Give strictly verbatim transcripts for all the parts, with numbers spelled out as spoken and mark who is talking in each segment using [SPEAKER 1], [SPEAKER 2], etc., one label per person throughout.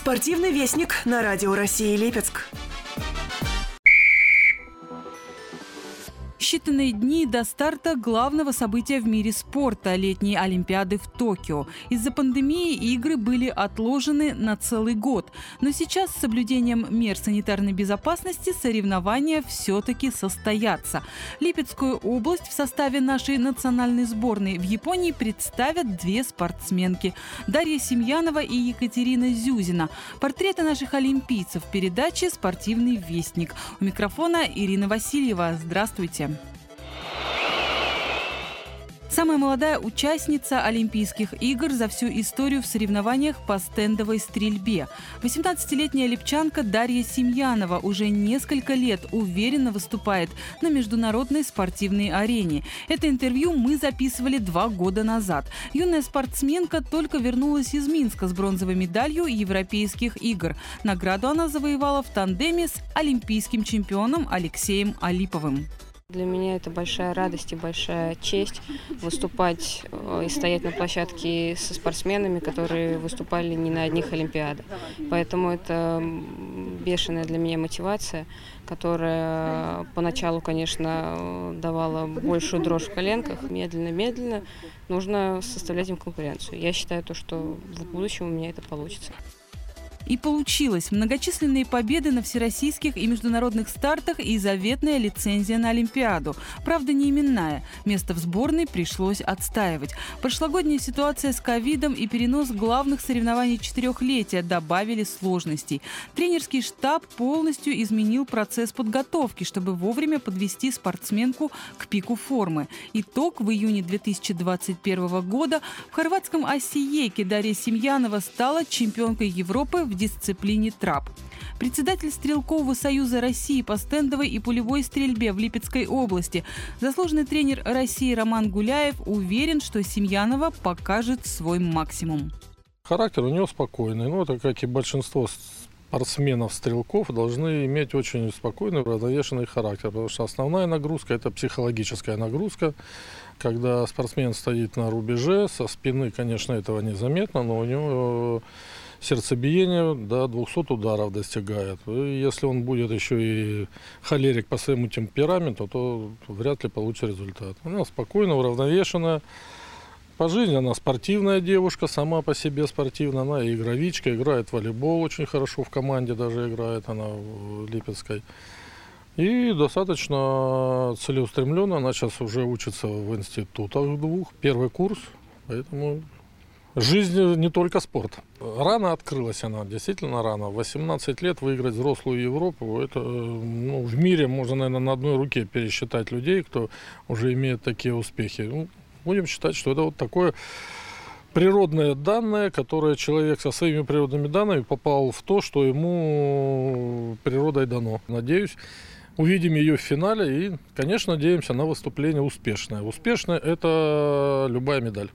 [SPEAKER 1] Спортивный вестник на Радио России Липецк.
[SPEAKER 2] Считанные дни до старта главного события в мире спорта – летней Олимпиады в Токио. Из-за пандемии игры были отложены на целый год. Но сейчас с соблюдением мер санитарной безопасности соревнования все-таки состоятся. Липецкую область в составе нашей национальной сборной в Японии представят две спортсменки – Дарья Семьянова и Екатерина Зюзина. Портреты наших олимпийцев в передаче «Спортивный вестник». У микрофона Ирина Васильева. Здравствуйте. Самая молодая участница Олимпийских игр за всю историю в соревнованиях по стендовой стрельбе. восемнадцатилетняя липчанка Дарья Семьянова уже несколько лет уверенно выступает на международной спортивной арене. Это интервью мы записывали два года назад. Юная спортсменка только вернулась из Минска с бронзовой медалью Европейских игр. Награду она завоевала в тандеме с олимпийским чемпионом Алексеем Алиповым.
[SPEAKER 3] Для меня это большая радость и большая честь выступать и стоять на площадке со спортсменами, которые выступали не на одних Олимпиадах. Поэтому это бешеная для меня мотивация, которая поначалу, конечно, давала большую дрожь в коленках. Медленно-медленно нужно составлять им конкуренцию. Я считаю, то, что в будущем у меня это получится.
[SPEAKER 2] И получилось. Многочисленные победы на всероссийских и международных стартах и заветная лицензия на Олимпиаду. Правда, не именная. Место в сборной пришлось отстаивать. Прошлогодняя ситуация с ковидом и перенос главных соревнований четырехлетия добавили сложностей. Тренерский штаб полностью изменил процесс подготовки, чтобы вовремя подвести спортсменку к пику формы. Итог: в июне две тысячи двадцать первого года в хорватском Осиеке Дарья Семьянова стала чемпионкой Европы в дисциплине трап. Председатель Стрелкового союза России по стендовой и пулевой стрельбе в Липецкой области, заслуженный тренер России Роман Гуляев уверен, что Семьянова покажет свой максимум.
[SPEAKER 4] Характер у нее спокойный. Ну, это, как и большинство спортсменов-стрелков, должны иметь очень спокойный, уравновешенный характер, потому что основная нагрузка – это психологическая нагрузка. Когда спортсмен стоит на рубеже, со спины, конечно, этого незаметно, но у него сердцебиение до двухсот ударов достигает. И если он будет еще и холерик по своему темпераменту, то вряд ли получит результат. Она спокойная, уравновешенная. По жизни она спортивная девушка, сама по себе спортивная. Она и игровичка, играет в волейбол очень хорошо, в команде даже играет она в Липецкой. И достаточно целеустремленно. Она сейчас уже учится в институтах двух, первый курс, поэтому жизнь не только спорт. Рано открылась она, действительно рано. В восемнадцать лет выиграть взрослую Европу, это, ну, в мире можно, наверное, на одной руке пересчитать людей, кто уже имеет такие успехи. Ну, будем считать, что это вот такое природное данное, которое человек со своими природными данными попал в то, что ему природой дано. Надеюсь, увидим ее в финале и, конечно, надеемся на выступление успешное. Успешное – это любая медаль.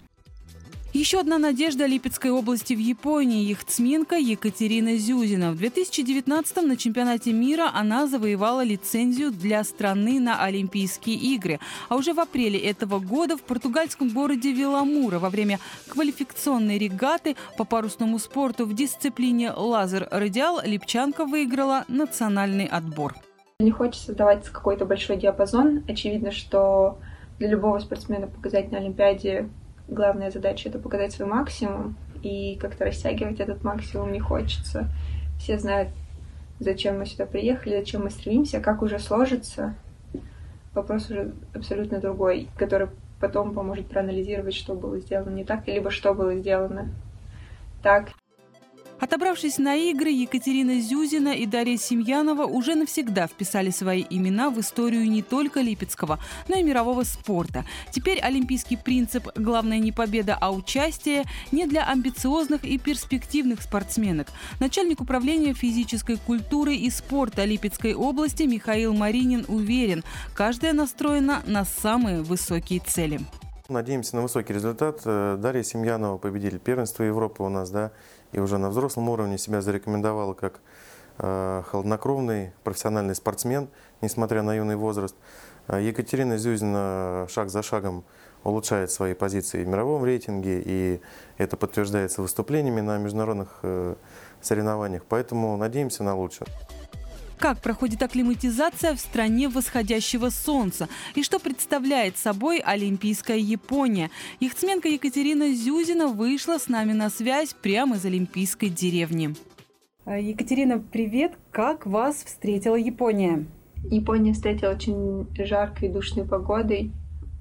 [SPEAKER 2] Еще одна надежда Липецкой области в Японии – яхтсменка Екатерина Зюзина. В две тысячи девятнадцатом на чемпионате мира она завоевала лицензию для страны на Олимпийские игры. А уже в апреле этого года в португальском городе Виламура во время квалификационной регаты по парусному спорту в дисциплине лазер-радиал липчанка выиграла национальный отбор.
[SPEAKER 5] Не хочется давать какой-то большой диапазон. Очевидно, что для любого спортсмена показать на Олимпиаде главная задача – это показать свой максимум, и как-то растягивать этот максимум не хочется. Все знают, зачем мы сюда приехали, зачем мы стремимся, как уже сложится. Вопрос уже абсолютно другой, который потом поможет проанализировать, что было сделано не так, либо что было сделано так.
[SPEAKER 2] Отобравшись на игры, Екатерина Зюзина и Дарья Семьянова уже навсегда вписали свои имена в историю не только липецкого, но и мирового спорта. Теперь олимпийский принцип «главное не победа, а участие» не для амбициозных и перспективных спортсменок. Начальник управления физической культуры и спорта Липецкой области Михаил Маринин уверен, каждая настроена на самые высокие цели.
[SPEAKER 6] Надеемся на высокий результат. Дарья Семьянова, победитель первенства Европы у нас, да, и уже на взрослом уровне себя зарекомендовала как э, холоднокровный профессиональный спортсмен, несмотря на юный возраст. Екатерина Зюзина шаг за шагом улучшает свои позиции в мировом рейтинге, и это подтверждается выступлениями на международных э, соревнованиях. Поэтому надеемся на лучшее.
[SPEAKER 2] Как проходит акклиматизация в стране восходящего солнца? И что представляет собой Олимпийская Япония? Яхтсменка Екатерина Зюзина вышла с нами на связь прямо из Олимпийской деревни. Екатерина, привет! Как вас встретила Япония?
[SPEAKER 5] Япония встретила очень жаркой и душной погодой.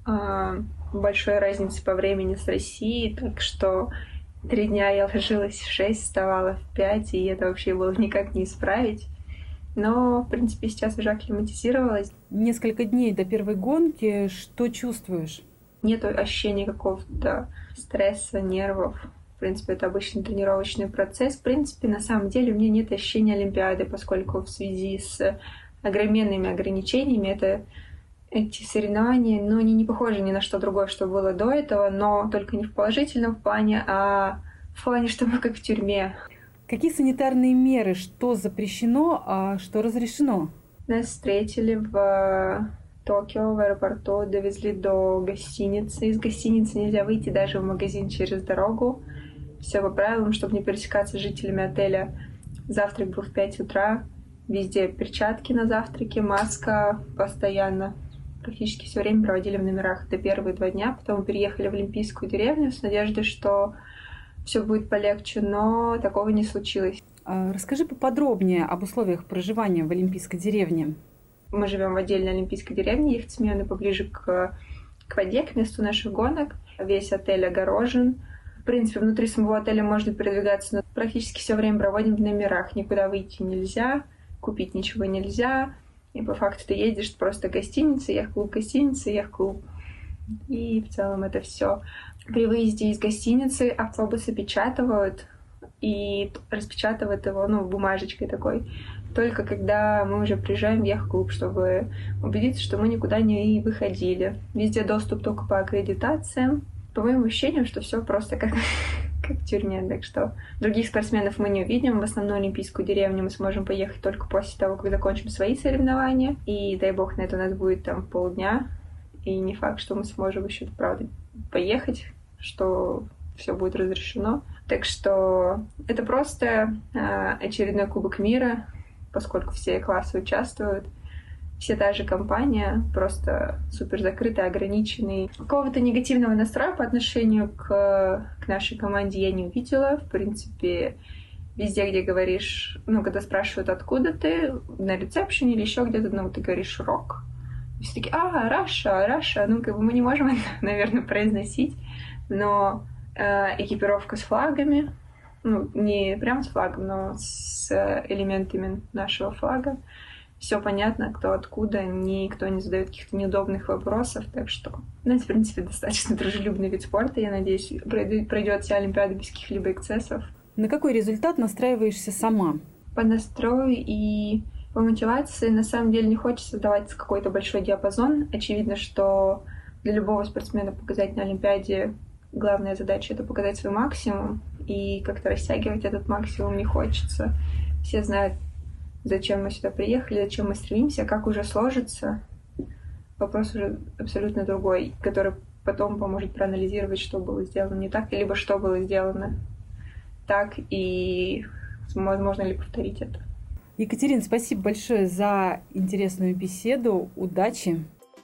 [SPEAKER 5] Большой разницы по времени с Россией, так что три дня я ложилась в шесть, вставала в пять, и это вообще было никак не исправить. Но, в принципе, сейчас уже акклиматизировалась.
[SPEAKER 2] Несколько дней до первой гонки. Что чувствуешь?
[SPEAKER 5] Нет ощущения какого-то стресса, нервов. В принципе, это обычный тренировочный процесс. В принципе, на самом деле у меня нет ощущения Олимпиады, поскольку в связи с огроменными ограничениями это, эти соревнования, ну, они не похожи ни на что другое, что было до этого, но только не в положительном плане, а в плане, что мы как в тюрьме.
[SPEAKER 2] Какие санитарные меры? Что запрещено, а что разрешено?
[SPEAKER 5] Нас встретили в Токио, в аэропорту, довезли до гостиницы. Из гостиницы нельзя выйти даже в магазин через дорогу. Все по правилам, чтобы не пересекаться с жителями отеля. Завтрак был в пять утра. Везде перчатки на завтраке, маска постоянно. Практически все время проводили в номерах. Это первые два дня. Потом переехали в Олимпийскую деревню с надеждой, что все будет полегче, но такого не случилось.
[SPEAKER 2] Расскажи поподробнее об условиях проживания в Олимпийской деревне.
[SPEAKER 5] Мы живем в отдельной Олимпийской деревне, яхтсмены поближе к, к воде, к месту наших гонок. Весь отель огорожен. В принципе, внутри самого отеля можно передвигаться, но практически все время проводим в номерах. Никуда выйти нельзя, купить ничего нельзя. И по факту ты едешь просто гостиница, яхт-клуб, гостиница, яхт-клуб. И в целом это все. При выезде из гостиницы автобусы печатают и распечатывают его, ну, бумажечкой такой, только когда мы уже приезжаем в яхт-клуб, чтобы убедиться, что мы никуда не выходили. Везде доступ только по аккредитациям. По моим ощущениям, что все просто как, как в тюрьме. Так что других спортсменов мы не увидим. В основную Олимпийскую деревню мы сможем поехать только после того, как закончим свои соревнования. И дай бог, на это у нас будет там полдня. И не факт, что мы сможем еще, правда, поехать, что все будет разрешено. Так что это просто э, очередной Кубок мира, поскольку все классы участвуют. Все та же компания, просто супер закрытый, ограниченный. Какого-то негативного настроя по отношению к, к нашей команде я не увидела. В принципе, везде, где говоришь, ну, когда спрашивают, откуда ты, на ресепшене или еще где-то, ну, ты говоришь «рок». Все такие, а, Раша, Раша, ну, как бы мы не можем это, наверное, произносить, но э, экипировка с флагами, ну, не прям с флагом, но с элементами нашего флага, все понятно, кто откуда, никто не задает каких-то неудобных вопросов, так что, ну, это, в принципе, достаточно дружелюбный вид спорта, я надеюсь, пройдет вся Олимпиада без каких-либо эксцессов.
[SPEAKER 2] На какой результат настраиваешься сама?
[SPEAKER 5] По настрою и по мотивации на самом деле не хочется давать какой-то большой диапазон. Очевидно, что для любого спортсмена показать на Олимпиаде главная задача — это показать свой максимум, и как-то растягивать этот максимум не хочется. Все знают, зачем мы сюда приехали, зачем мы стремимся, как уже сложится. Вопрос уже абсолютно другой, который потом поможет проанализировать, что было сделано не так, либо что было сделано так, и возможно ли повторить это.
[SPEAKER 2] Екатерина, спасибо большое за интересную беседу. Удачи!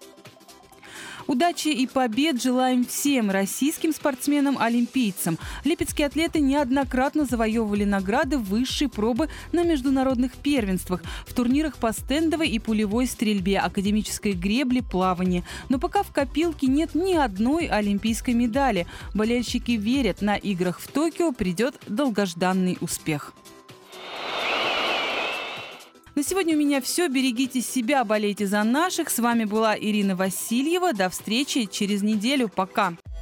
[SPEAKER 2] Удачи и побед желаем всем российским спортсменам-олимпийцам. Липецкие атлеты неоднократно завоевывали награды высшей пробы на международных первенствах, в турнирах по стендовой и пулевой стрельбе, академической гребле, плавании. Но пока в копилке нет ни одной олимпийской медали. Болельщики верят, на играх в Токио придет долгожданный успех. На сегодня у меня все. Берегите себя, болейте за наших. С вами была Ирина Васильева. До встречи через неделю. Пока.